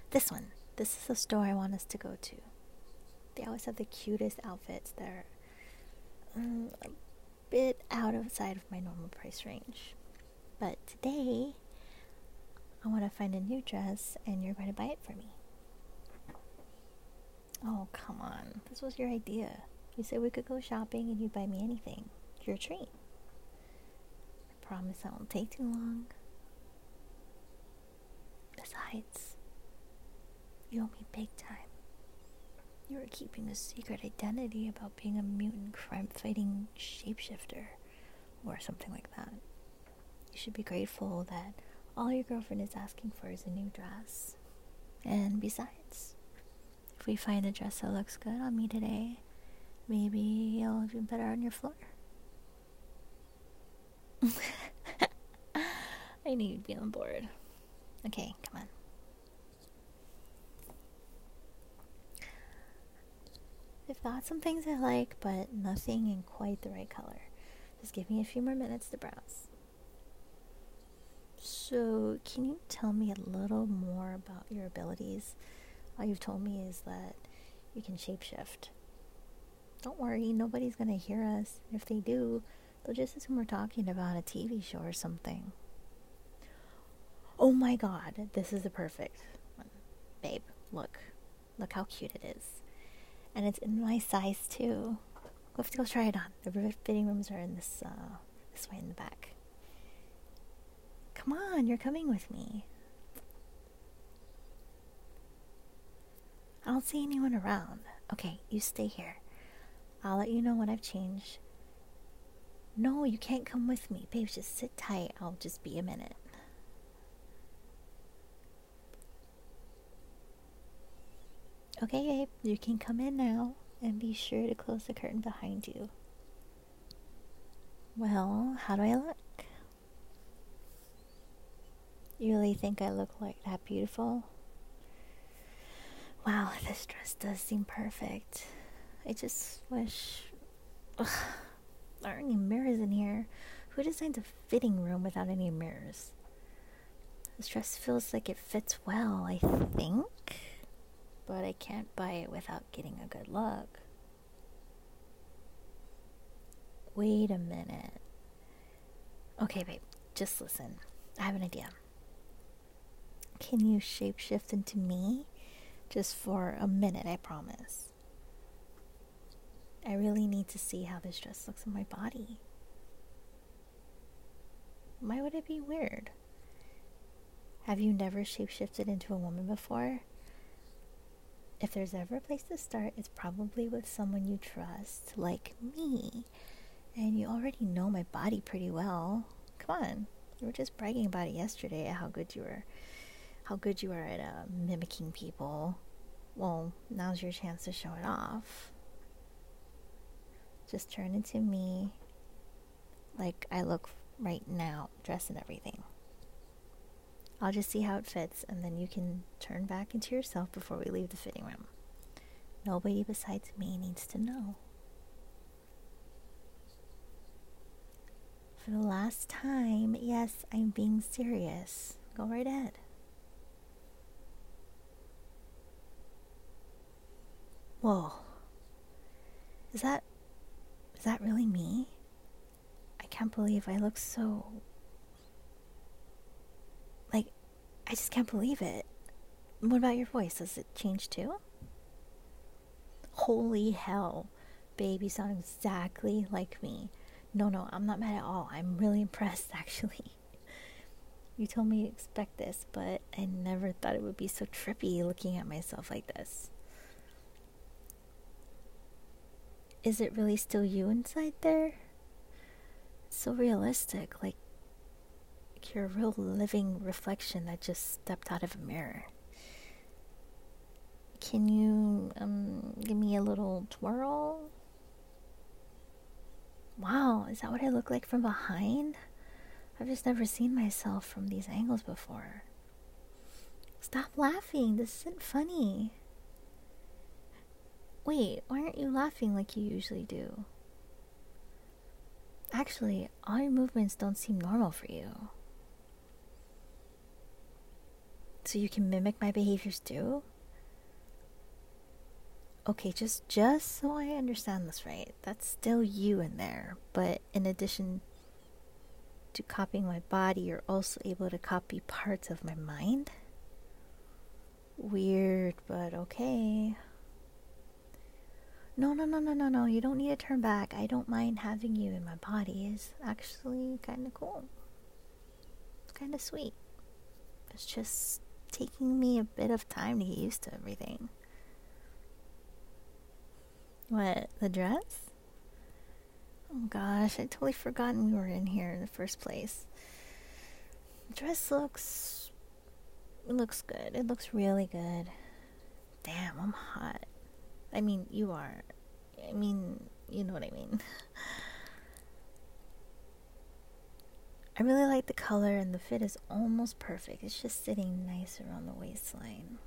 This one. This is the store I want us to go to. They always have the cutest outfits that are a bit outside of my normal price range. But today, I want to find a new dress and you're going to buy it for me. Oh, come on. This was your idea. You said we could go shopping and you'd buy me anything. Your treat. I promise that won't take too long. Besides, you owe me big time. You were keeping a secret identity about being a mutant crime-fighting shapeshifter or something like that. You should be grateful that all your girlfriend is asking for is a new dress. And besides, if we find a dress that looks good on me today, maybe it'll do better on your floor. I knew you'd be on board. Okay, come on. I've got some things I like, but nothing in quite the right color. Just give me a few more minutes to browse. So, can you tell me a little more about your abilities? All you've told me is that you can shapeshift. Don't worry, nobody's gonna hear us. If they do, they'll just assume we're talking about a TV show or something. Oh my god, this is the perfect one. Babe, look. Look how cute it is. And it's in my size too. We'll have to go try it on. The fitting rooms are in this way in the back. Come on, you're coming with me. I don't see anyone around. Okay, you stay here. I'll let you know when I've changed. No, you can't come with me. Babe, just sit tight. I'll just be a minute. Okay, babe, you can come in now. And be sure to close the curtain behind you. Well, how do I look? You really think I look like that beautiful? Wow, this dress does seem perfect. I just wish... Ugh, there aren't any mirrors in here. Who designed a fitting room without any mirrors? This dress feels like it fits well, I think. But I can't buy it without getting a good look. Wait a minute. Okay, babe, just listen. I have an idea. Can you shapeshift into me? Just for a minute, I promise. I really need to see how this dress looks on my body. Why would it be weird? Have you never shapeshifted into a woman before? If there's ever a place to start, it's probably with someone you trust, like me. And you already know my body pretty well. Come on, you were just bragging about it yesterday, how good you are at mimicking people. Well, now's your chance to show it off. Just turn into me, like I look right now, dressed and everything. I'll just see how it fits, and then you can turn back into yourself before we leave the fitting room. Nobody besides me needs to know. For the last time, yes, I'm being serious. Go right ahead. Whoa. Is that really me? I can't believe I look so... I just can't believe it. What about your voice? Does it change too? Holy hell. Babe, you sound exactly like me. No, I'm not mad at all. I'm really impressed, actually. You told me to expect this, but I never thought it would be so trippy looking at myself like this. Is it really still you inside there? It's so realistic, like you're a real living reflection that just stepped out of a mirror. Can you give me a little twirl? Wow, is that what I look like from behind? I've just never seen myself from these angles before. Stop laughing, this isn't funny. Wait, why aren't you laughing like you usually do? Actually, all your movements don't seem normal for you. So you can mimic my behaviors too? Okay, just so I understand this right, that's still you in there, but in addition to copying my body, you're also able to copy parts of my mind? Weird, but okay. No, no, no, no, no, no. You don't need to turn back. I don't mind having you in my body. It's actually kind of cool. It's kind of sweet. It's just taking me a bit of time to get used to everything. What, the dress? Oh gosh, I totally forgotten we were in here in the first place. The dress looks good. It looks really good. Damn, I'm hot. I mean, you are. I mean, you know what I mean. I really like the color, and the fit is almost perfect. It's just sitting nice around the waistline.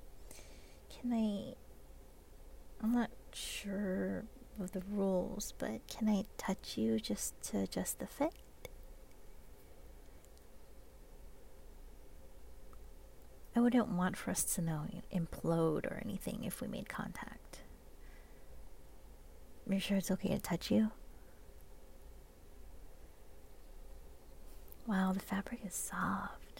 I'm not sure of the rules, but can I touch you just to adjust the fit? I wouldn't want for us to implode or anything if we made contact. Are you sure it's okay to touch you? Wow, the fabric is soft.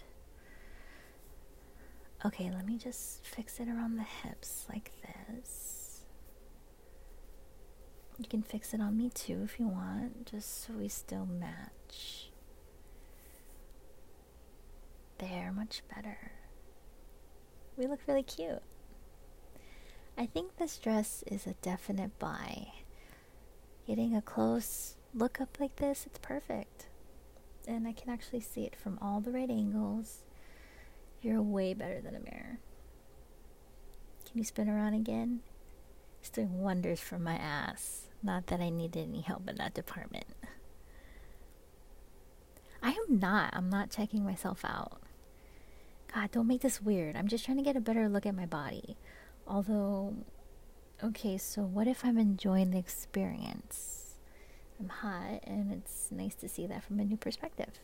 Okay, let me just fix it around the hips like this. You can fix it on me too if you want, just so we still match. There, much better. We look really cute. I think this dress is a definite buy. Getting a close look up like this, it's perfect. And I can actually see it from all the right angles. You're way better than a mirror. Can you spin around again? It's doing wonders for my ass. Not that I needed any help in that department. I'm not checking myself out. God, don't make this weird. I'm just trying to get a better look at my body. Although, okay, so what if I'm enjoying the experience? I'm hot, and it's nice to see that from a new perspective.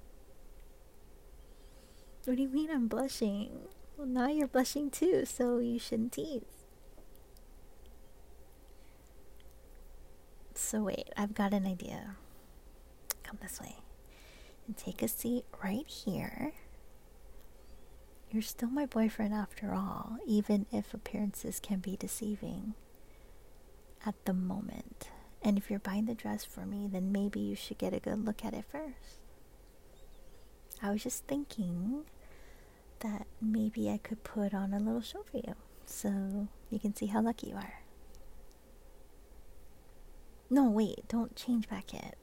What do you mean I'm blushing? Well, now you're blushing too, so you shouldn't tease. So wait, I've got an idea. Come this way. And take a seat right here. You're still my boyfriend after all, even if appearances can be deceiving at the moment. And if you're buying the dress for me, then maybe you should get a good look at it first. I was just thinking that maybe I could put on a little show for you, so you can see how lucky you are. No, wait, don't change back yet.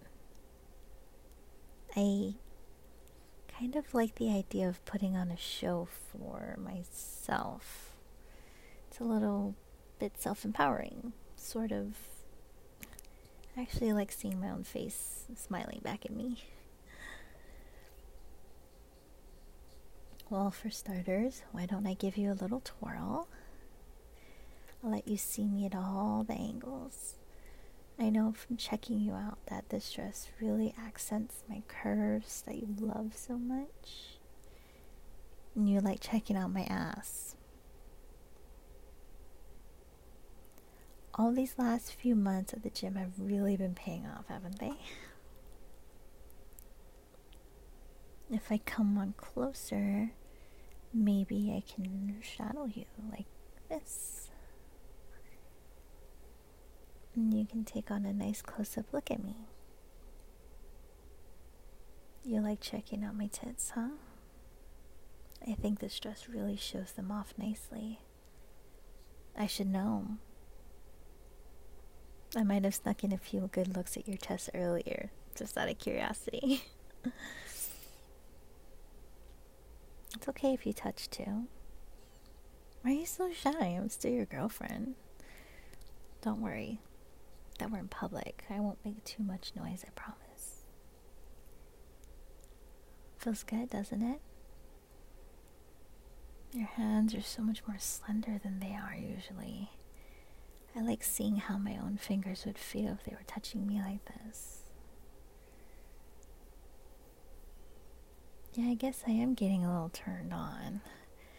I kind of like the idea of putting on a show for myself. It's a little bit self-empowering, sort of. I actually like seeing my own face smiling back at me. Well, for starters, why don't I give you a little twirl? I'll let you see me at all the angles. I know from checking you out that this dress really accents my curves that you love so much. And you like checking out my ass. All these last few months at the gym have really been paying off, haven't they? If I come on closer, maybe I can shadow you like this. And you can take on a nice close-up look at me. You like checking out my tits, huh? I think this dress really shows them off nicely. I should know. I might have snuck in a few good looks at your chest earlier, just out of curiosity. It's okay if you touch too. Why are you so shy? I'm still your girlfriend. Don't worry that we're in public. I won't make too much noise, I promise. Feels good, doesn't it? Your hands are so much more slender than they are usually. I like seeing how my own fingers would feel if they were touching me like this. Yeah, I guess I am getting a little turned on.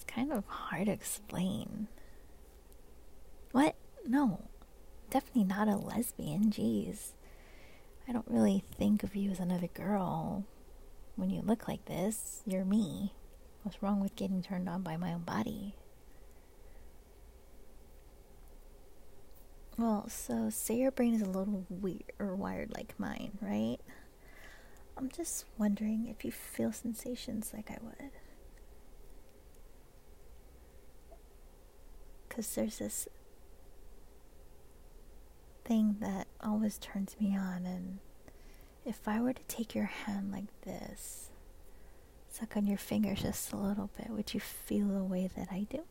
It's kind of hard to explain. What? No. Definitely not a lesbian, jeez. I don't really think of you as another girl. When you look like this, you're me. What's wrong with getting turned on by my own body? Well, so say your brain is a little weird or wired like mine, right? I'm just wondering if you feel sensations like I would. Because there's this thing that always turns me on, and if I were to take your hand like this, suck on your fingers just a little bit, would you feel the way that I do?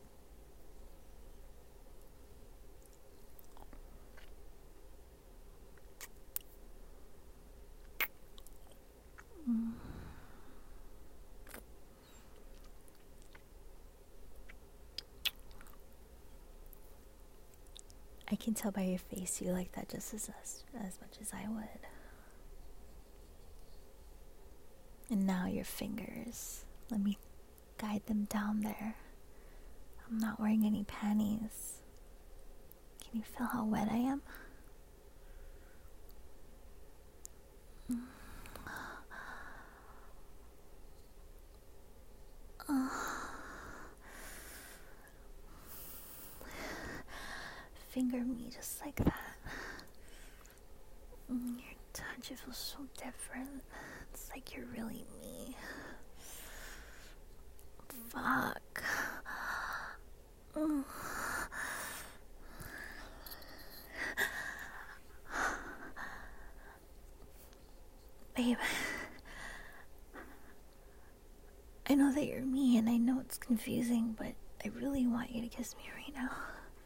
I can tell by your face you like that just as much as I would. And now your fingers. Let me guide them down there. I'm not wearing any panties. Can you feel how wet I am? Finger me just like that. Your touch, it feels so different. It's like you're really me. Fuck. Babe, I know that you're me and I know it's confusing, but I really want you to kiss me right now.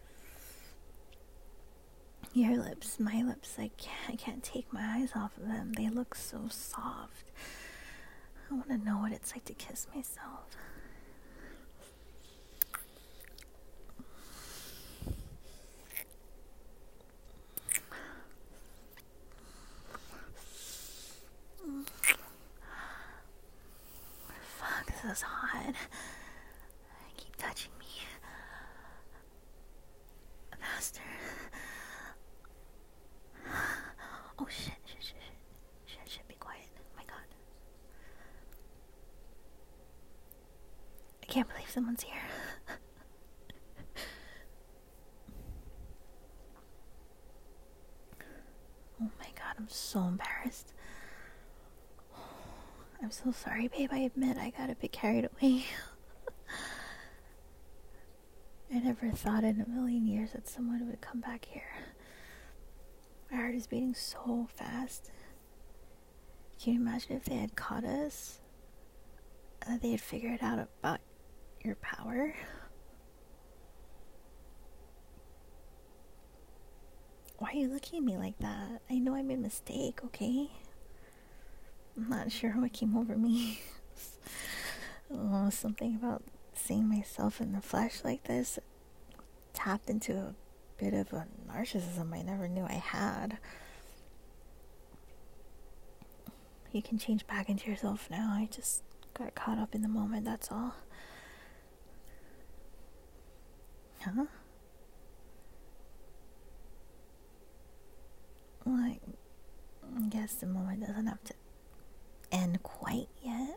Your lips, my lips, I can't take my eyes off of them. They look so soft. I want to know what it's like to kiss myself. Fuck, this is hot. Keep touching me. Faster. Oh shit, be quiet. Oh my god. I can't believe someone's here. Oh my god, I'm so embarrassed. I'm so sorry, babe. I admit I got a bit carried away. I never thought in a million years that someone would come back here. My heart is beating so fast. Can you imagine if they had caught us? That they had figured out about your power? Why are you looking at me like that? I know I made a mistake, okay? I'm not sure what came over me. Something about seeing myself in the flesh like this tapped into a bit of a narcissism I never knew I had. You can change back into yourself now. I just got caught up in the moment, that's all. Huh? Well, I guess the moment doesn't have to end quite yet.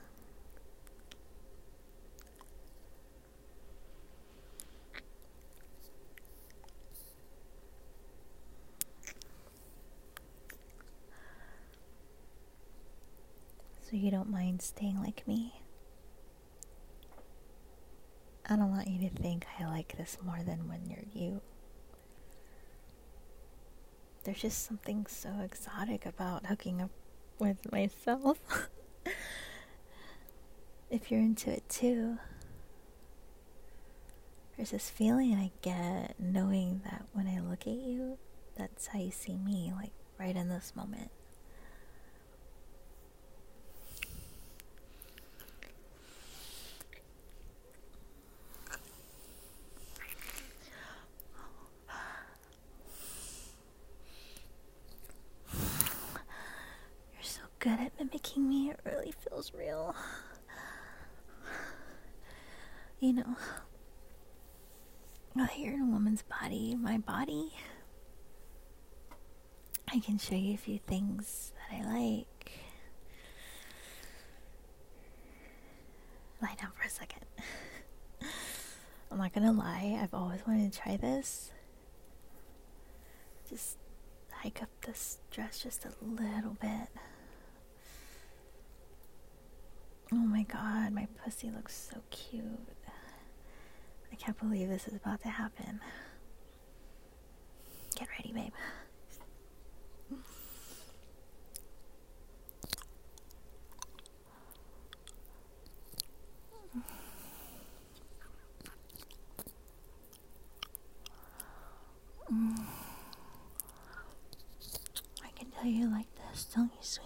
So you don't mind staying like me? I don't want you to think I like this more than when you're you. There's just something so exotic about hooking up with myself. If you're into it too. There's this feeling I get knowing that when I look at you, that's how you see me, like right in this moment. You're so good at mimicking me, it really feels real. You know, well, you're in a woman's body, my body. I can show you a few things that I like. Lie down for a second. I'm not gonna lie, I've always wanted to try this. Just hike up this dress just a little bit. Oh my god, my pussy looks so cute. I can't believe this is about to happen. Get ready, babe. I can tell you like this, don't you, sweetie?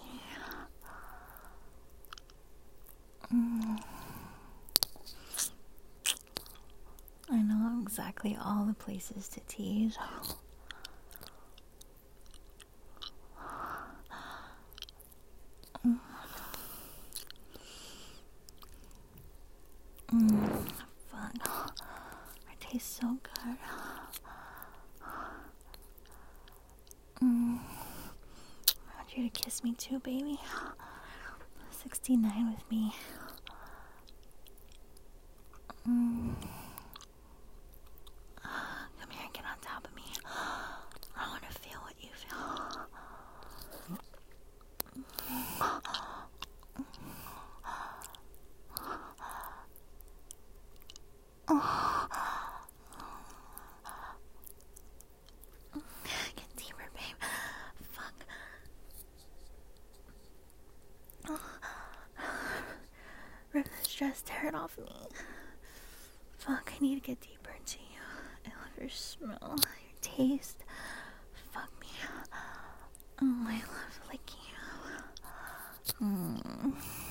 I know exactly all the places to tease. Fun. It tastes so good. I want you to kiss me too, baby. 69 with me. Come here and get on top of me. I want to feel what you feel. Get deeper, babe. Fuck. Rip this dress, tear it off me. Fuck, I need to get deeper into you. I love your smell, your taste. Fuck me. Oh, I love licking you.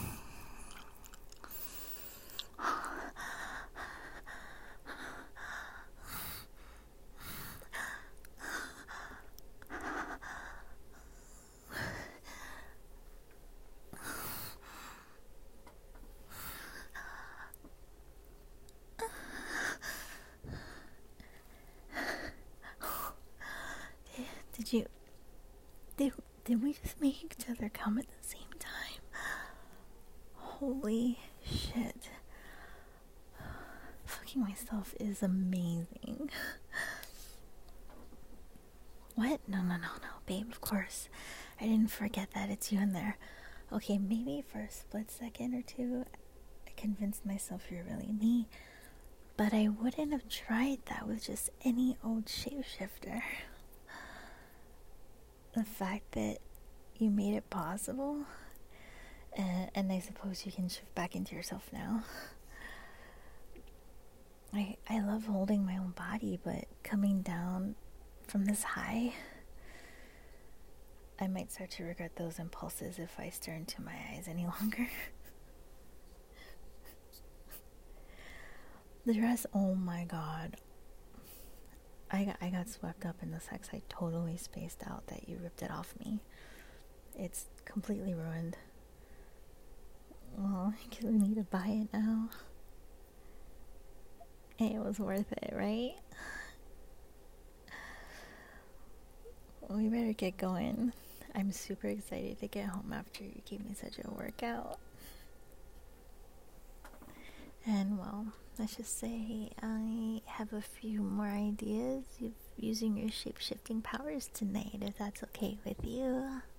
Did we just make each other come at the same time? Holy shit. Fucking myself is amazing. What? No, babe, of course. I didn't forget that it's you in there. Okay, maybe for a split second or two, I convinced myself you're really me. But I wouldn't have tried that with just any old shapeshifter. The fact that you made it possible, and I suppose you can shift back into yourself now. I love holding my own body, but coming down from this high, I might start to regret those impulses if I stare into my eyes any longer. The dress, oh my god. I got swept up in the sex. I totally spaced out that you ripped it off me. It's completely ruined. Well, I guess we need to buy it now. It was worth it, right? Well, we better get going. I'm super excited to get home after you gave me such a workout. And well, let's just say I have a few more ideas of using your shape-shifting powers tonight, if that's okay with you.